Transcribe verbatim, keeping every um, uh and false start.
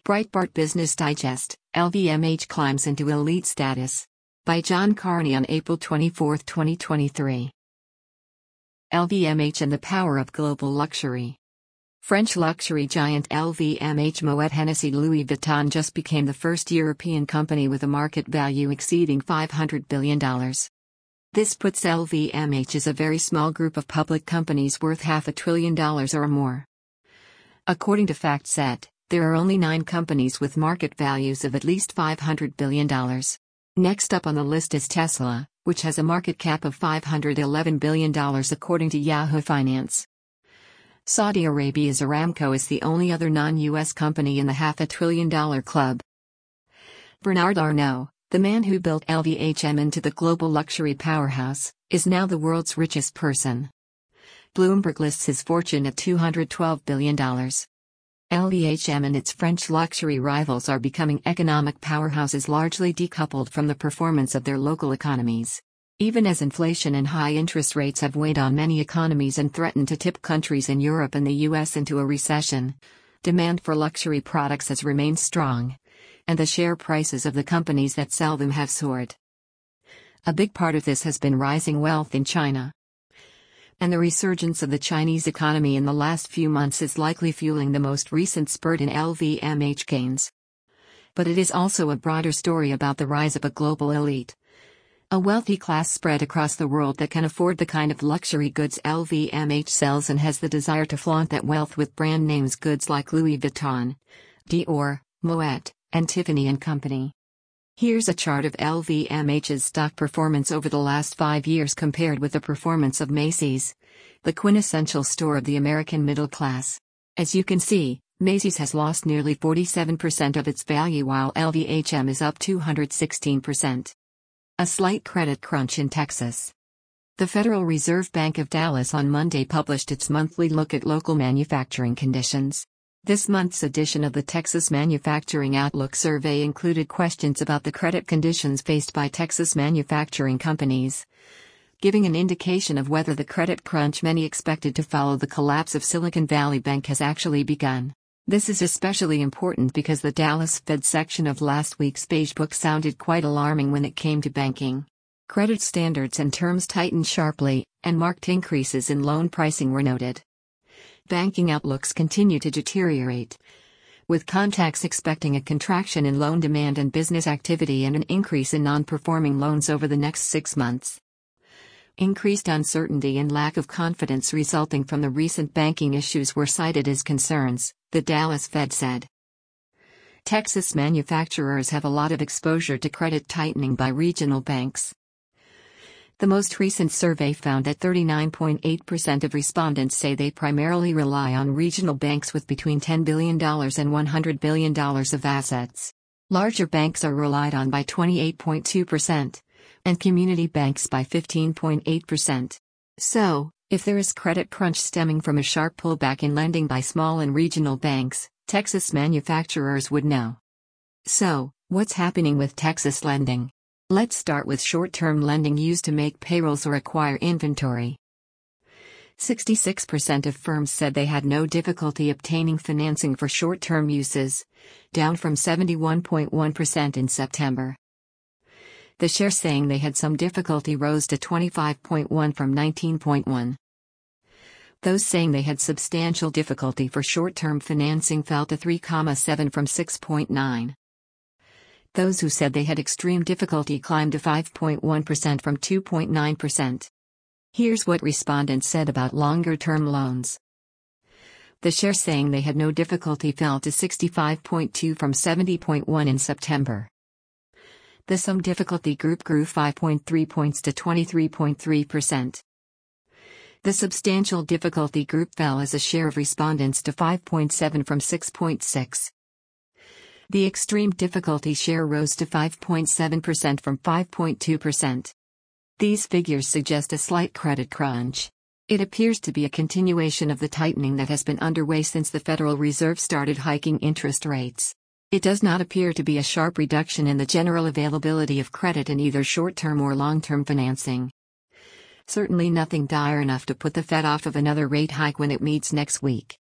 Breitbart Business Digest, L V M H climbs into elite status. By John Carney on April twenty-fourth, twenty twenty-three. L V M H and the power of global luxury. French luxury giant L V M H Moet Hennessy Louis Vuitton just became the first European company with a market value exceeding five hundred billion dollars. This puts L V M H as a very small group of public companies worth half a trillion dollars or more. According to FactSet, there are only nine companies with market values of at least five hundred billion dollars. Next up on the list is Tesla, which has a market cap of five hundred eleven billion dollars according to Yahoo Finance. Saudi Arabia's Aramco is the only other non-U S company in the half a trillion dollar club. Bernard Arnault, the man who built L V M H into the global luxury powerhouse, is now the world's richest person. Bloomberg lists his fortune at two hundred twelve billion dollars. L V M H and its French luxury rivals are becoming economic powerhouses largely decoupled from the performance of their local economies. Even as inflation and high interest rates have weighed on many economies and threatened to tip countries in Europe and the U S into a recession, demand for luxury products has remained strong, and the share prices of the companies that sell them have soared. A big part of this has been rising wealth in China. And the resurgence of the Chinese economy in the last few months is likely fueling the most recent spurt in L V M H gains. But it is also a broader story about the rise of a global elite. A wealthy class spread across the world that can afford the kind of luxury goods L V M H sells and has the desire to flaunt that wealth with brand names goods like Louis Vuitton, Dior, Moet, and Tiffany and Company. Here's a chart of L V M H's stock performance over the last five years compared with the performance of Macy's, the quintessential store of the American middle class. As you can see, Macy's has lost nearly forty-seven percent of its value while L V M H is up two hundred sixteen percent. A slight credit crunch in Texas. The Federal Reserve Bank of Dallas on Monday published its monthly look at local manufacturing conditions. This month's edition of the Texas Manufacturing Outlook survey included questions about the credit conditions faced by Texas manufacturing companies, giving an indication of whether the credit crunch many expected to follow the collapse of Silicon Valley Bank has actually begun. This is especially important because the Dallas Fed section of last week's Beige Book sounded quite alarming when it came to banking. Credit standards and terms tightened sharply, and marked increases in loan pricing were noted. Banking outlooks continue to deteriorate, with contacts expecting a contraction in loan demand and business activity and an increase in non-performing loans over the next six months. Increased uncertainty and lack of confidence resulting from the recent banking issues were cited as concerns, the Dallas Fed said. Texas manufacturers have a lot of exposure to credit tightening by regional banks. The most recent survey found that thirty-nine point eight percent of respondents say they primarily rely on regional banks with between ten billion dollars and one hundred billion dollars of assets. Larger banks are relied on by twenty-eight point two percent, and community banks by fifteen point eight percent. So, if there is credit crunch stemming from a sharp pullback in lending by small and regional banks, Texas manufacturers would know. So, what's happening with Texas lending? Let's start with short-term lending used to make payrolls or acquire inventory. sixty-six percent of firms said they had no difficulty obtaining financing for short-term uses, down from seventy-one point one percent in September. The share saying they had some difficulty rose to twenty-five point one from nineteen point one. Those saying they had substantial difficulty for short-term financing fell to three point seven from six point nine. Those who said they had extreme difficulty climbed to five point one percent from two point nine percent. Here's what respondents said about longer-term loans. The share saying they had no difficulty fell to sixty-five point two from seventy point one in September. The some difficulty group grew five point three points to twenty-three point three percent. The substantial difficulty group fell as a share of respondents to five point seven from six point six. The extreme difficulty share rose to five point seven percent from five point two percent. These figures suggest a slight credit crunch. It appears to be a continuation of the tightening that has been underway since the Federal Reserve started hiking interest rates. It does not appear to be a sharp reduction in the general availability of credit in either short-term or long-term financing. Certainly nothing dire enough to put the Fed off of another rate hike when it meets next week.